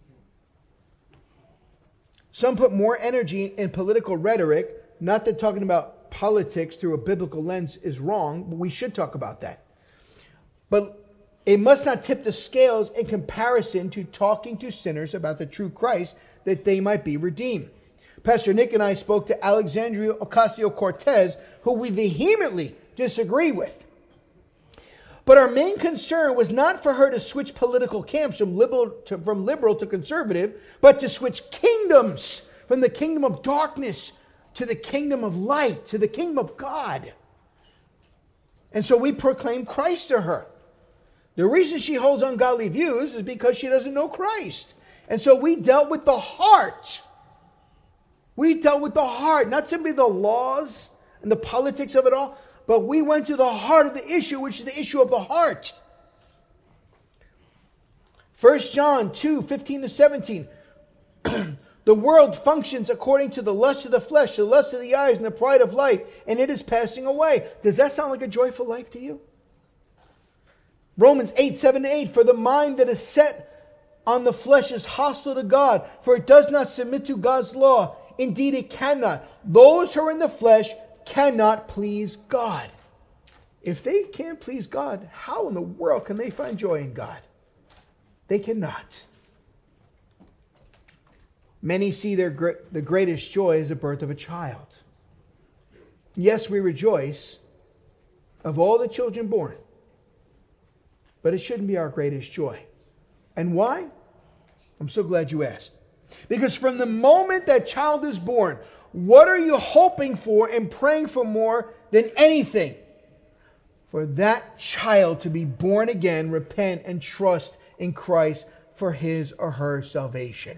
Some put more energy in political rhetoric, not that talking about politics through a biblical lens is wrong, but we should talk about that. But it must not tip the scales in comparison to talking to sinners about the true Christ, that they might be redeemed. Pastor Nick and I spoke to Alexandria Ocasio-Cortez, who we vehemently disagree with. But our main concern was not for her to switch political camps from liberal to, from liberal to conservative, but to switch kingdoms from the kingdom of darkness to the kingdom of light, to the kingdom of God. And so we proclaim Christ to her. The reason she holds ungodly views is because she doesn't know Christ. And so we dealt with the heart. We dealt with the heart, not simply the laws and the politics of it all, but we went to the heart of the issue, which is the issue of the heart. First John two, fifteen to seventeen. The world functions according to the lust of the flesh, the lust of the eyes, and the pride of life, and it is passing away. Does that sound like a joyful life to you? Romans eight, seven to eight. For the mind that is set on the flesh is hostile to God, for it does not submit to God's law. Indeed, it cannot. Those who are in the flesh cannot please God. If they can't please God, how in the world can they find joy in God? They cannot. Many see their great, the greatest joy as the birth of a child. Yes, we rejoice of all the children born, but it shouldn't be our greatest joy. And why? I'm so glad you asked. Because from the moment that child is born, what are you hoping for and praying for more than anything? For that child to be born again, repent, and trust in Christ for his or her salvation.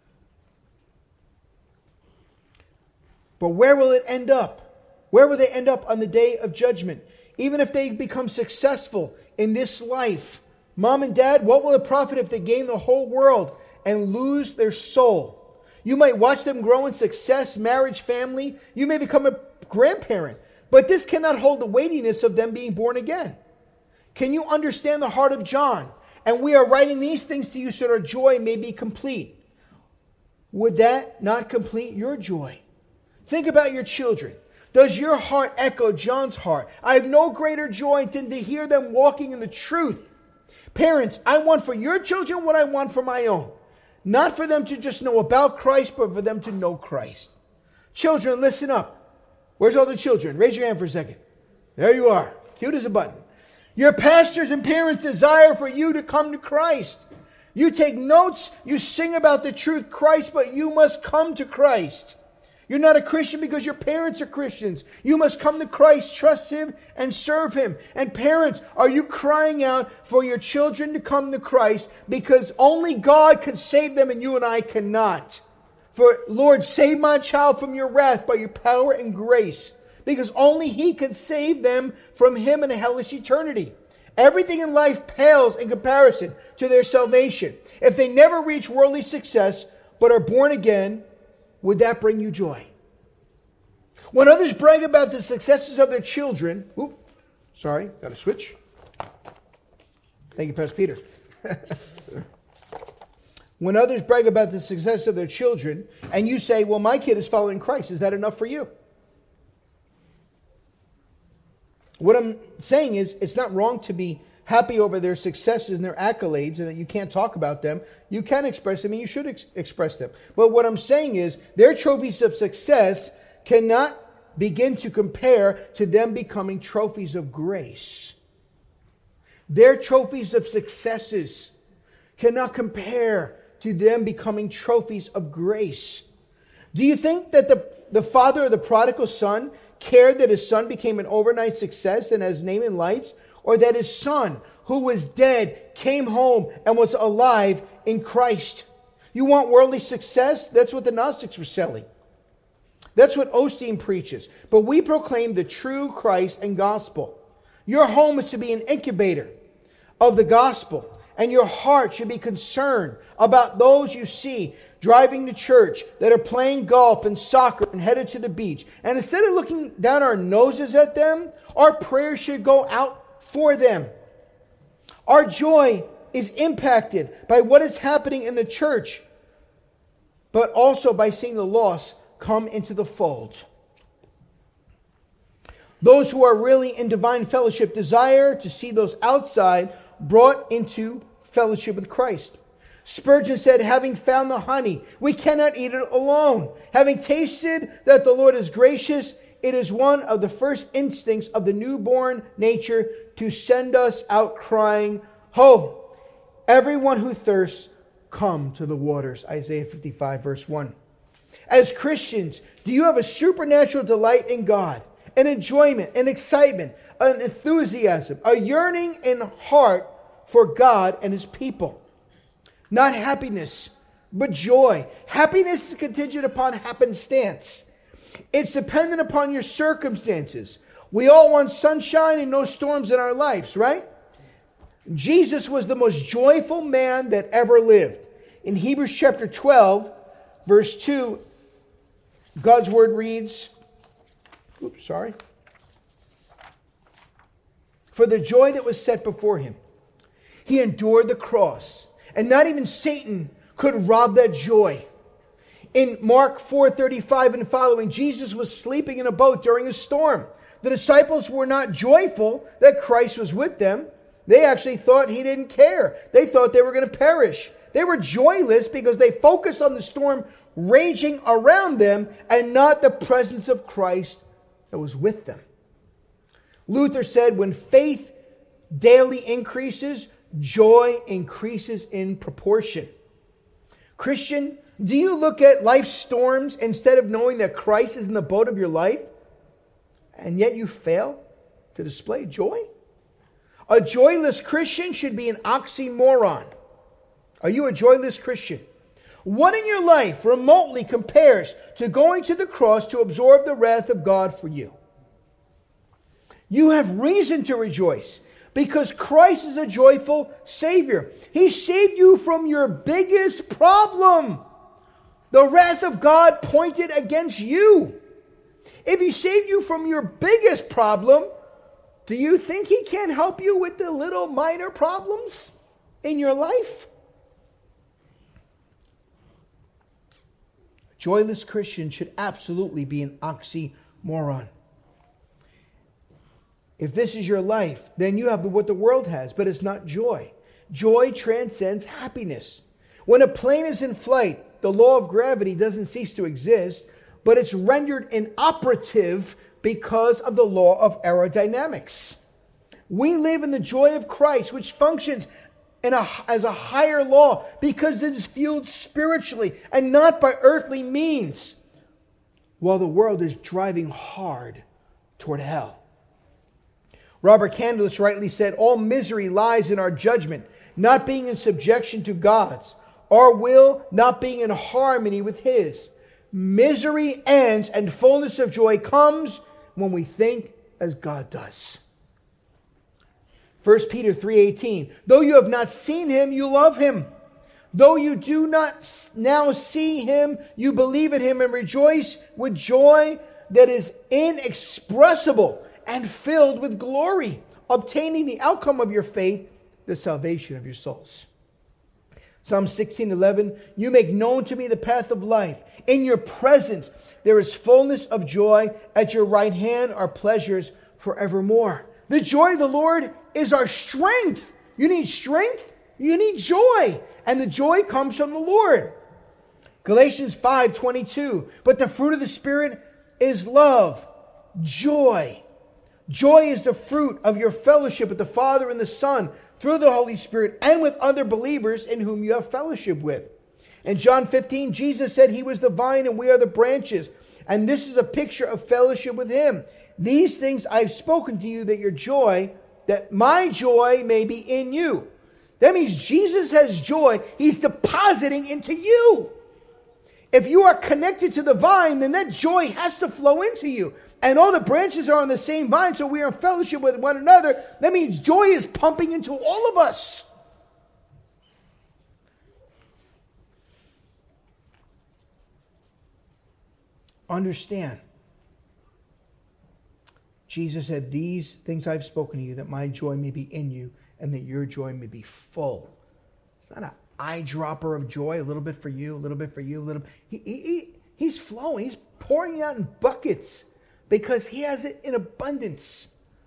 But where will it end up? Where will they end up on the day of judgment? Even if they become successful in this life, mom and dad, what will it profit if they gain the whole world and lose their soul? You might watch them grow in success, marriage, family. You may become a grandparent. But this cannot hold the weightiness of them being born again. Can you understand the heart of John? And we are writing these things to you so that our joy may be complete. Would that not complete your joy? Think about your children. Does your heart echo John's heart? I have no greater joy than to hear them walking in the truth. Parents, I want for your children what I want for my own. Not for them to just know about Christ, but for them to know Christ. Children, listen up. Where's all the children? Raise your hand for a second. There you are. Cute as a button. Your pastors and parents desire for you to come to Christ. You take notes, you sing about the truth, Christ, but you must come to Christ. You're not a Christian because your parents are Christians. You must come to Christ, trust Him, and serve Him. And parents, are you crying out for your children to come to Christ because only God can save them and you and I cannot? For, Lord, save my child from your wrath by your power and grace, because only He can save them from Him in a hellish eternity. Everything in life pales in comparison to their salvation. If they never reach worldly success but are born again, would that bring you joy? When others brag about the successes of their children, oop, sorry, got to switch. Thank you, Pastor Peter. When others brag about the success of their children, and you say, well, my kid is following Christ, is that enough for you? What I'm saying is, it's not wrong to be happy over their successes and their accolades and that you can't talk about them. You can express them and you should ex- express them. But what I'm saying is, their trophies of success cannot begin to compare to them becoming trophies of grace. Their trophies of successes cannot compare to them becoming trophies of grace. Do you think that the, the father of the prodigal son cared that his son became an overnight success and has name in lights, or that his son, who was dead, came home and was alive in Christ? You want worldly success? That's what the Gnostics were selling. That's what Osteen preaches. But we proclaim the true Christ and gospel. Your home is to be an incubator of the gospel, and your heart should be concerned about those you see driving to church, that are playing golf and soccer and headed to the beach. And instead of looking down our noses at them, our prayers should go out for them. Our joy is impacted by what is happening in the church, but also by seeing the lost come into the fold. Those who are really in divine fellowship desire to see those outside brought into fellowship with Christ. Spurgeon said, having found the honey, we cannot eat it alone. Having tasted that the Lord is gracious, it is one of the first instincts of the newborn nature to send us out crying, ho, everyone who thirsts, come to the waters. Isaiah fifty-five, verse one. As Christians, do you have a supernatural delight in God, an enjoyment, an excitement, an enthusiasm, a yearning in heart for God and His people? Not happiness, but joy. Happiness is contingent upon happenstance. It's dependent upon your circumstances. We all want sunshine and no storms in our lives, right? Jesus was the most joyful man that ever lived. In Hebrews chapter twelve, verse two, God's word reads, oops, sorry. For the joy that was set before Him, He endured the cross. And not even Satan could rob that joy. In Mark four thirty-five and following, Jesus was sleeping in a boat during a storm. The disciples were not joyful that Christ was with them. They actually thought He didn't care. They thought they were going to perish. They were joyless because they focused on the storm raging around them and not the presence of Christ that was with them. Luther said, when faith daily increases, joy increases in proportion. Christian, do you look at life's storms instead of knowing that Christ is in the boat of your life, and yet you fail to display joy? A joyless Christian should be an oxymoron. Are you a joyless Christian? What in your life remotely compares to going to the cross to absorb the wrath of God for you? You have reason to rejoice, because Christ is a joyful Savior. He saved you from your biggest problem. The wrath of God pointed against you. If He saved you from your biggest problem, do you think He can't help you with the little minor problems in your life? A joyless Christian should absolutely be an oxymoron. If this is your life, then you have what the world has, but it's not joy. Joy transcends happiness. When a plane is in flight, the law of gravity doesn't cease to exist, but it's rendered inoperative because of the law of aerodynamics. We live in the joy of Christ, which functions in a, as a higher law because it is fueled spiritually and not by earthly means, while the world is driving hard toward hell. Robert Candless rightly said, all misery lies in our judgment, not being in subjection to God's, our will not being in harmony with His. Misery ends and fullness of joy comes when we think as God does. First Peter three eighteen, though you have not seen Him, you love Him. Though you do not now see Him, you believe in Him and rejoice with joy that is inexpressible and filled with glory, obtaining the outcome of your faith, the salvation of your souls. Psalm sixteen eleven, you make known to me the path of life. In your presence there is fullness of joy. At your right hand are pleasures forevermore. The joy of the Lord is our strength. You need strength? You need joy. And the joy comes from the Lord. Galatians five twenty-two, but the fruit of the Spirit is love, joy. Joy is the fruit of your fellowship with the Father and the Son through the Holy Spirit and with other believers in whom you have fellowship with. In John fifteen, Jesus said He was the vine and we are the branches. And this is a picture of fellowship with Him. These things I've spoken to you that your joy, that my joy may be in you. That means Jesus has joy. He's depositing into you. If you are connected to the vine, then that joy has to flow into you. And all the branches are on the same vine, so we are in fellowship with one another. That means joy is pumping into all of us. Understand. Jesus said, these things I've spoken to you, that my joy may be in you, and that your joy may be full. It's not an eyedropper of joy, a little bit for you, a little bit for you, a little. He, he, he, he's flowing. He's pouring it out in buckets because He has it in abundance.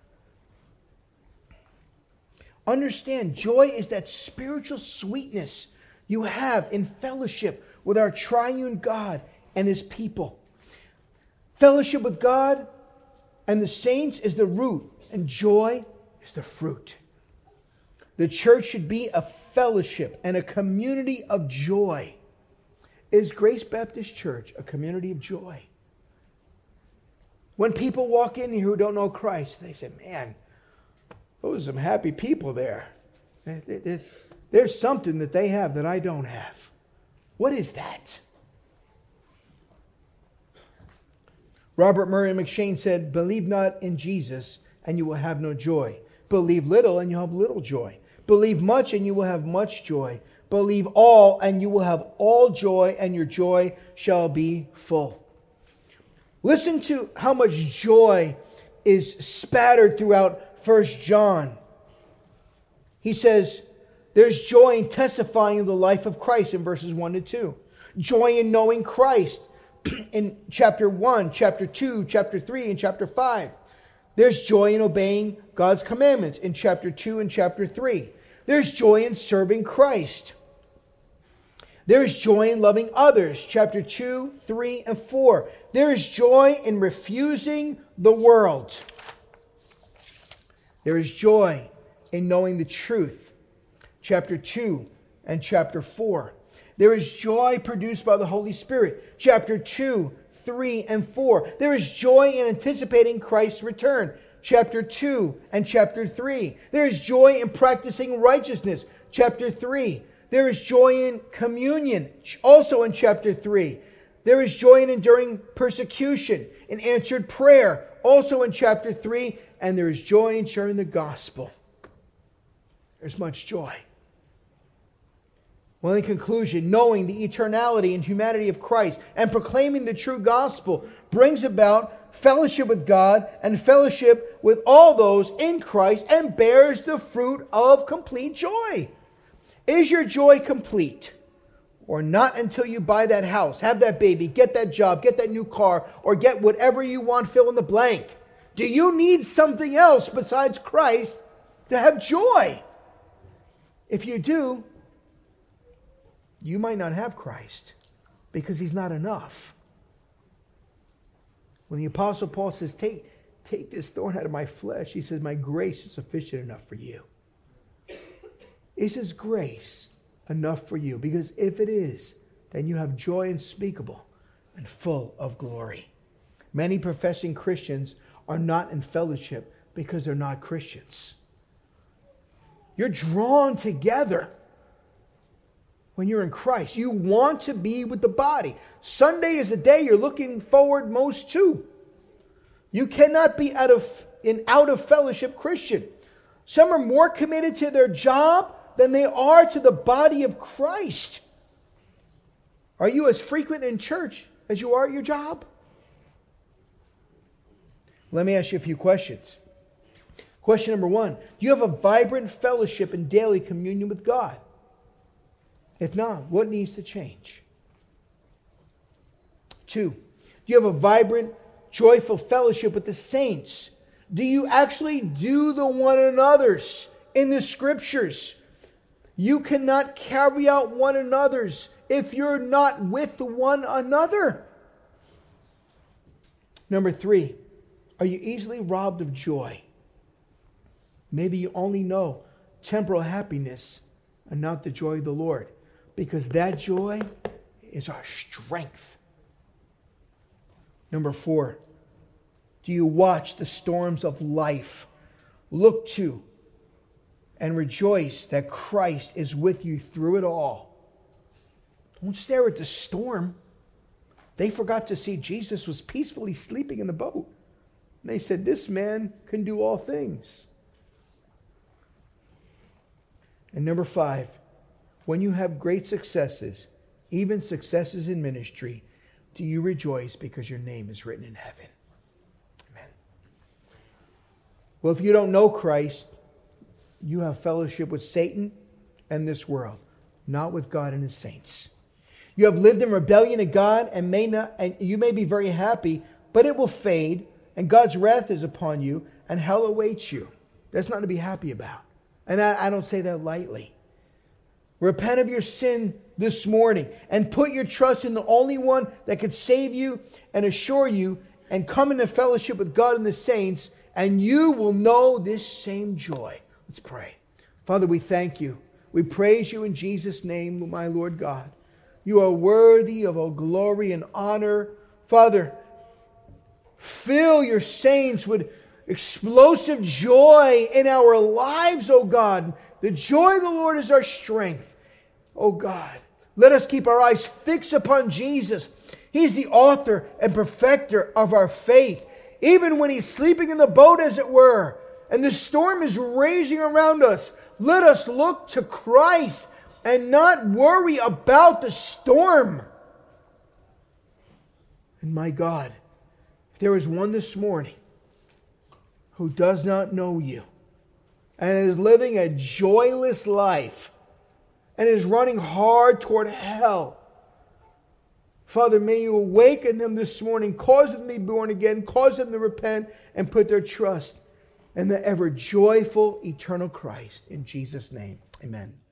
Understand, joy is that spiritual sweetness you have in fellowship with our triune God and His people. Fellowship with God and the saints is the root, and joy is the fruit. The church should be a fellowship and a community of joy. Is Grace Baptist Church a community of joy? When people walk in here who don't know Christ, they say, man, those are some happy people there. There's something that they have that I don't have. What is that? Robert Murray McShane said, believe not in Jesus and you will have no joy. Believe little and you'll have little joy. Believe much and you will have much joy. Believe all and you will have all joy, and your joy shall be full. Listen to how much joy is spattered throughout First John. He says, there's joy in testifying of the life of Christ in verses one to two. Joy in knowing Christ in chapter one, chapter two, chapter three, and chapter five. There's joy in obeying God's commandments in chapter two and chapter three. There's joy in serving Christ. There's joy in loving others, chapter two, three, and four. There is joy in refusing the world. There is joy in knowing the truth, chapter two and chapter four. There is joy produced by the Holy Spirit, chapter two, three, and four. There is joy in anticipating Christ's return, chapter two and chapter three. There is joy in practicing righteousness, chapter three. There is joy in communion, also in chapter three. There is joy in enduring persecution, in answered prayer, also in chapter three. And there is joy in sharing the gospel. There's much joy. Well, in conclusion, knowing the eternality and humanity of Christ and proclaiming the true gospel brings about fellowship with God and fellowship with all those in Christ and bears the fruit of complete joy. Is your joy complete? Or not until you buy that house, have that baby, get that job, get that new car, or get whatever you want, fill in the blank. Do you need something else besides Christ to have joy? If you do, you might not have Christ because He's not enough. When the Apostle Paul says, take, take this thorn out of my flesh, he says, my grace is sufficient enough for you. Is His grace enough for you? Because if it is, then you have joy unspeakable and full of glory. Many professing Christians are not in fellowship because they're not Christians. You're drawn together when you're in Christ. You want to be with the body. Sunday is the day you're looking forward most to. You cannot be out of an out of fellowship Christian. Some are more committed to their job than they are to the body of Christ. Are you as frequent in church as you are at your job? Let me ask you a few questions. Question number one, do you have a vibrant fellowship and daily communion with God? If not, what needs to change? Two, do you have a vibrant, joyful fellowship with the saints? Do you actually do the one another's in the Scriptures? You cannot carry out one another's if you're not with one another. Number three, are you easily robbed of joy? Maybe you only know temporal happiness and not the joy of the Lord, because that joy is our strength. Number four, do you watch the storms of life, look to and rejoice that Christ is with you through it all? Don't stare at the storm. They forgot to see Jesus was peacefully sleeping in the boat. And they said, this man can do all things. And number five, when you have great successes, even successes in ministry, do you rejoice because your name is written in heaven? Amen. Well, if you don't know Christ, you have fellowship with Satan and this world, not with God and His saints. You have lived in rebellion to God and may not, and you may be very happy, but it will fade, and God's wrath is upon you, and hell awaits you. That's not to be happy about. And I, I don't say that lightly. Repent of your sin this morning and put your trust in the only one that could save you and assure you, and come into fellowship with God and the saints, and you will know this same joy. Let's pray. Father, we thank you. We praise you in Jesus' name, my Lord God. You are worthy of all glory and honor. Father, fill your saints with explosive joy in our lives, O God. The joy of the Lord is our strength. O God, let us keep our eyes fixed upon Jesus. He's the author and perfecter of our faith. Even when He's sleeping in the boat, as it were, and the storm is raging around us, let us look to Christ and not worry about the storm. And my God, if there is one this morning who does not know you and is living a joyless life and is running hard toward hell, Father, may you awaken them this morning, cause them to be born again, cause them to repent and put their trust in the ever joyful, eternal Christ. In Jesus' name, amen.